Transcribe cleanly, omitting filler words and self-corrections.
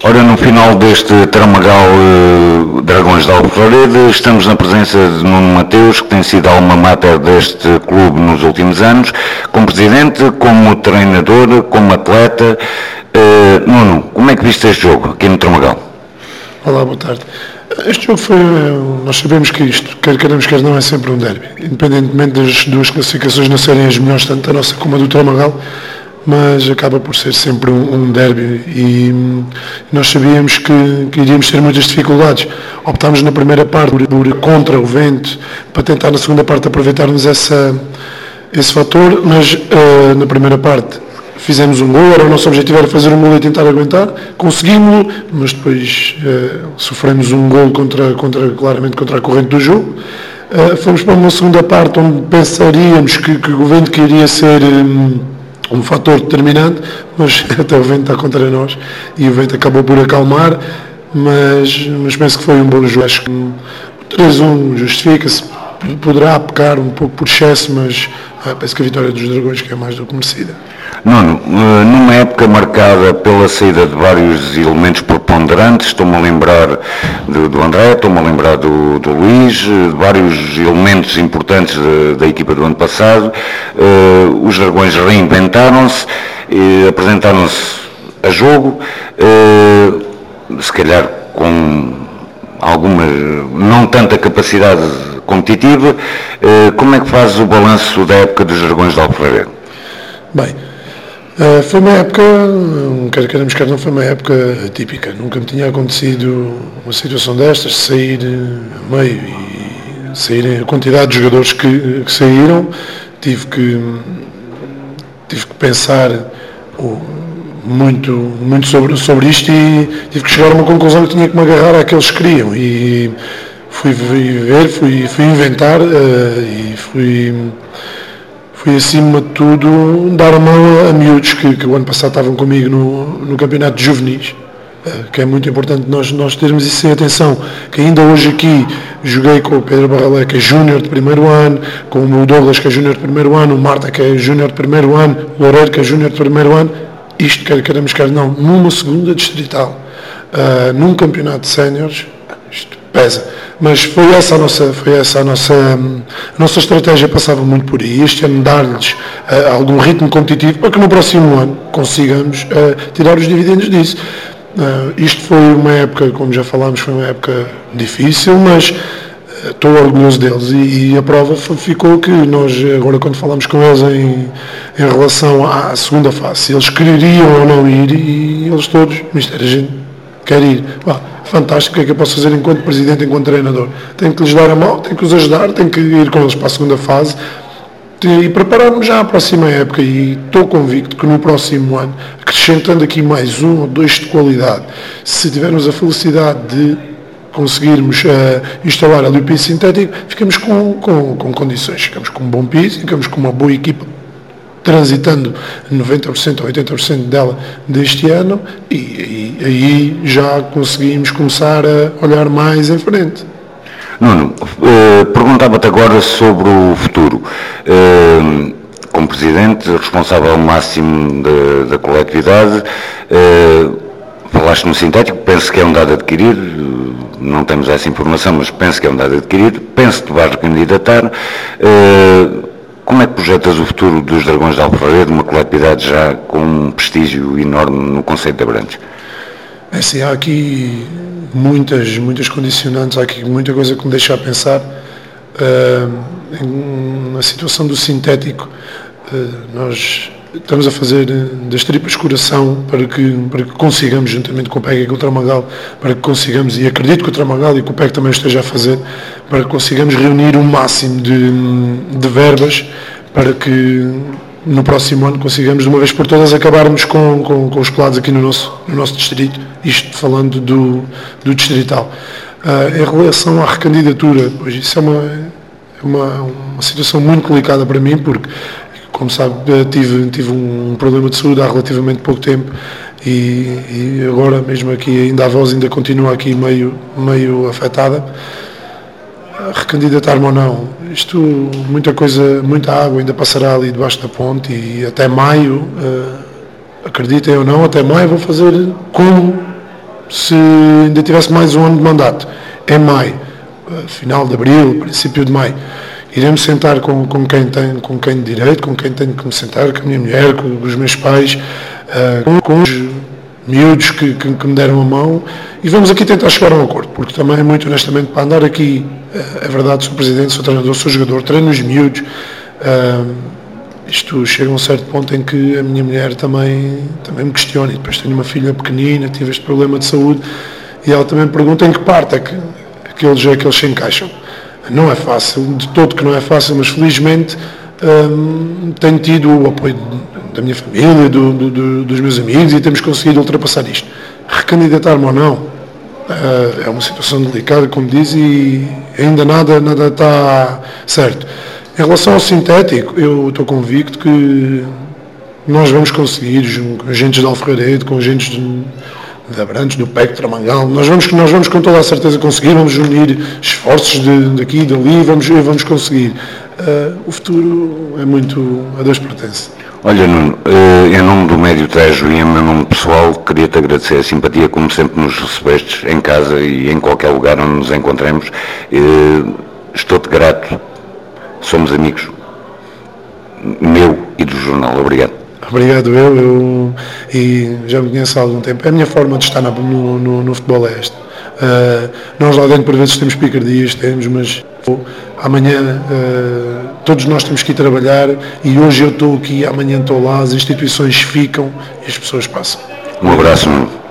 Ora, no final deste Tramagal Dragões de Alforrede, estamos na presença de Nuno Mateus, que tem sido a alma mater deste clube nos últimos anos, como presidente, como treinador, como atleta. Nuno, como é que viste este jogo aqui no Tramagal? Olá, boa tarde. Este jogo foi, nós sabemos que isto, quer queremos, quer não, é sempre um derby, independentemente das duas classificações não serem as melhores, tanto a nossa como a do Tramagal, mas acaba por ser sempre um derby e nós sabíamos que iríamos ter muitas dificuldades. Optámos na primeira parte por contra o vento, para tentar na segunda parte aproveitarmos esse fator, mas na primeira parte fizemos um gol, o nosso objetivo era fazer um gol e tentar aguentar, conseguimos-lo, mas depois sofremos um gol claramente contra a corrente do jogo. Fomos para uma segunda parte onde pensaríamos que o vento queria ser um fator determinante, mas até o vento está contra nós e o vento acabou por acalmar, mas penso que foi um bom jogo. Acho que o 3-1 justifica-se, poderá pecar um pouco por excesso, mas penso que a vitória dos Dragões que é mais do que merecida. Nuno, numa época marcada pela saída de vários elementos preponderantes, estou-me a lembrar do André, estou-me a lembrar do Luís, de vários elementos importantes da equipa do ano passado, os Dragões reinventaram-se, apresentaram-se a jogo, se calhar com alguma, não tanta capacidade competitiva. Como é que fazes o balanço da época dos Dragões de Alforrede? Bem, foi uma época, quer queremos, quer não, foi uma época atípica. Nunca me tinha acontecido uma situação destas, sair a meio e sair a quantidade de jogadores que saíram. Tive que pensar muito sobre isto e tive que chegar a uma conclusão que tinha que me agarrar àqueles que queriam. E fui ver, fui inventar e fui acima de tudo dar a mão a miúdos que o ano passado estavam comigo no campeonato de juvenis, que é muito importante nós termos isso em atenção, que ainda hoje aqui joguei com o Pedro Barralé, que é júnior de primeiro ano, com o Douglas, que é júnior de primeiro ano, o Marta, que é júnior de primeiro ano, o Loureiro, que é júnior de primeiro ano. Isto, quer queremos, quer não, numa segunda distrital, num campeonato de séniores, isto pesa. Mas foi essa a nossa estratégia, passava muito por aí. Este ano dar-lhes algum ritmo competitivo para que no próximo ano consigamos tirar os dividendos disso. Isto foi uma época, como já falámos, foi uma época difícil, mas estou orgulhoso deles e a prova ficou que nós, agora quando falamos com eles em relação à segunda fase, se eles queriam ou não ir, e eles todos, mister, a gente quer ir. Fantástico, o que é que eu posso fazer enquanto presidente, enquanto treinador? Tenho que lhes dar a mão, tenho que os ajudar, tenho que ir com eles para a segunda fase e preparar-nos já à próxima época, e estou convicto que no próximo ano, acrescentando aqui mais 1 ou 2 de qualidade, se tivermos a felicidade de conseguirmos instalar ali o piso sintético, ficamos com condições, ficamos com um bom piso, ficamos com uma boa equipa, transitando 90% ou 80% dela deste ano, e aí já conseguimos começar a olhar mais em frente. Nuno, perguntava-te agora sobre o futuro. Como Presidente, responsável ao máximo da coletividade, falaste no sintético, penso que é um dado adquirido, não temos essa informação, mas penso que é um dado adquirido, penso que te vais candidatar. Como é que projetas o futuro dos Dragões de Alforrede, uma coletividade já com um prestígio enorme no conceito de Abrantes? É assim, há aqui muitas condicionantes, há aqui muita coisa que me deixa a pensar. Na situação do sintético, nós estamos a fazer das tripas coração para que consigamos, juntamente com o PEG e com o Tramagal, para que consigamos, e acredito que o Tramagal e que o PEG também esteja a fazer, para que consigamos reunir um máximo de verbas para que no próximo ano consigamos de uma vez por todas acabarmos com os pelados aqui no nosso distrito, isto falando do distrital. Em relação à recandidatura, pois isso é uma situação muito delicada para mim, porque, como sabe, tive um problema de saúde há relativamente pouco tempo e agora mesmo aqui ainda a voz ainda continua aqui meio afetada. Recandidatar-me ou não, isto, muita água ainda passará ali debaixo da ponte, e até maio, acreditem ou não, até maio vou fazer como se ainda tivesse mais um ano de mandato, em maio, final de abril, princípio de maio, iremos sentar com quem de direito, com quem tenho que me sentar, com a minha mulher, com os meus pais, com os miúdos que me deram a mão, e vamos aqui tentar chegar a um acordo, porque também, muito honestamente, para andar aqui, é verdade, sou presidente, sou treinador, sou jogador, treino os miúdos, isto chega a um certo ponto em que a minha mulher também me questiona, e depois tenho uma filha pequenina, tive este problema de saúde, e ela também me pergunta em que parte é que eles se encaixam. Não é fácil, de todo que não é fácil, mas felizmente tenho tido o apoio da minha família, dos meus amigos, e temos conseguido ultrapassar isto. Recandidatar-me ou não é uma situação delicada, como diz, e ainda nada está certo. Em relação ao sintético, eu estou convicto que nós vamos conseguir, com agentes de Alferredo, com agentes de Abrantes, do PEC, de Tramangal, nós vamos com toda a certeza conseguir, vamos unir esforços daqui e dali, vamos conseguir. O futuro é muito a Deus pertence. Olha, Nuno, em nome do Médio Tejo e em meu nome pessoal, queria-te agradecer a simpatia, como sempre nos recebestes em casa e em qualquer lugar onde nos encontremos. Estou-te grato, somos amigos, meu e do jornal. Obrigado. Obrigado, eu e já me conheço há algum tempo. A minha forma de estar no futebol é esta. Nós lá dentro por vezes temos picardias, mas amanhã todos nós temos que ir trabalhar, e hoje eu estou aqui, amanhã estou lá, as instituições ficam e as pessoas passam. Um abraço, Nuno.